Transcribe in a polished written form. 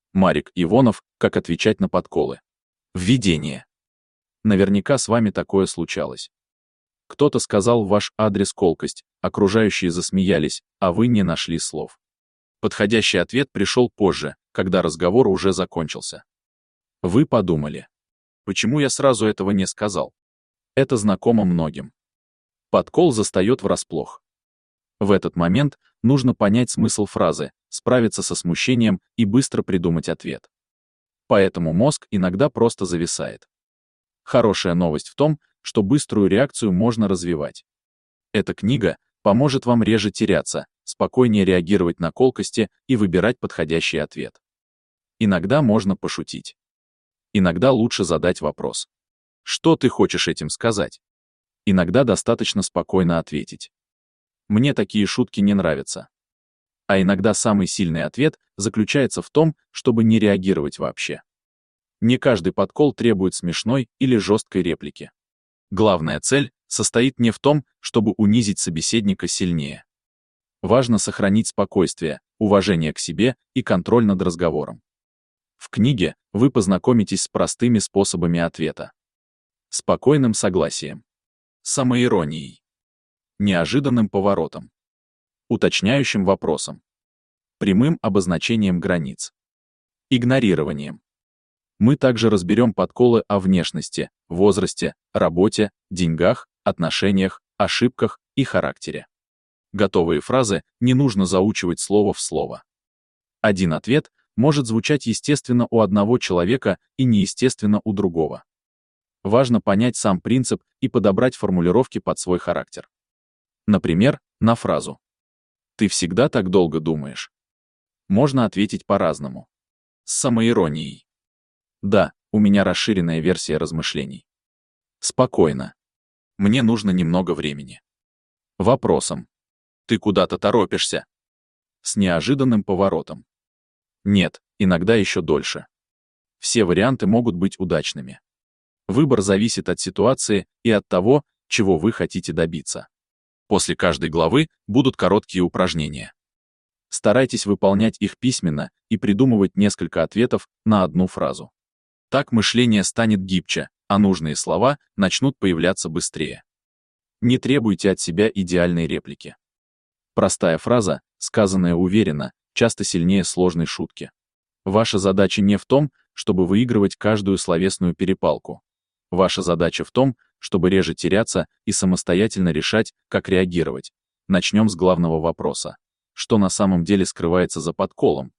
Марик Ивонов, как отвечать на подколы. Введение. Наверняка с вами такое случалось. Кто-то сказал в ваш адрес колкость, окружающие засмеялись, а вы не нашли слов. Подходящий ответ пришел позже, когда разговор уже закончился. Вы подумали: почему я сразу этого не сказал? Это знакомо многим. Подкол застает врасплох. В этот момент нужно понять смысл фразы, справиться со смущением и быстро придумать ответ. Поэтому мозг иногда просто зависает. Хорошая новость в том, что быструю реакцию можно развивать. Эта книга поможет вам реже теряться, спокойнее реагировать на колкости и выбирать подходящий ответ. Иногда можно пошутить. Иногда лучше задать вопрос: что ты хочешь этим сказать? Иногда достаточно спокойно ответить: мне такие шутки не нравятся. А иногда самый сильный ответ заключается в том, чтобы не реагировать вообще. Не каждый подкол требует смешной или жесткой реплики. Главная цель состоит не в том, чтобы унизить собеседника сильнее. Важно сохранить спокойствие, уважение к себе и контроль над разговором. В книге вы познакомитесь с простыми способами ответа. Спокойным согласием, самоиронией, неожиданным поворотом, уточняющим вопросом, прямым обозначением границ, игнорированием. Мы также разберем подколы о внешности, возрасте, работе, деньгах, отношениях, ошибках и характере. Готовые фразы не нужно заучивать слово в слово. Один ответ может звучать естественно у одного человека и неестественно у другого. Важно понять сам принцип и подобрать формулировки под свой характер. Например, на фразу «Ты всегда так долго думаешь?» можно ответить по-разному. С самоиронией: да, у меня расширенная версия размышлений. Спокойно: мне нужно немного времени. Вопросом: ты куда-то торопишься? С неожиданным поворотом: нет, иногда еще дольше. Все варианты могут быть удачными. Выбор зависит от ситуации и от того, чего вы хотите добиться. После каждой главы будут короткие упражнения. Старайтесь выполнять их письменно и придумывать несколько ответов на одну фразу. Так мышление станет гибче, а нужные слова начнут появляться быстрее. Не требуйте от себя идеальной реплики. Простая фраза, сказанная уверенно, часто сильнее сложной шутки. Ваша задача не в том, чтобы выигрывать каждую словесную перепалку. Ваша задача в том, чтобы реже теряться и самостоятельно решать, как реагировать. Начнем с главного вопроса: что на самом деле скрывается за подколом,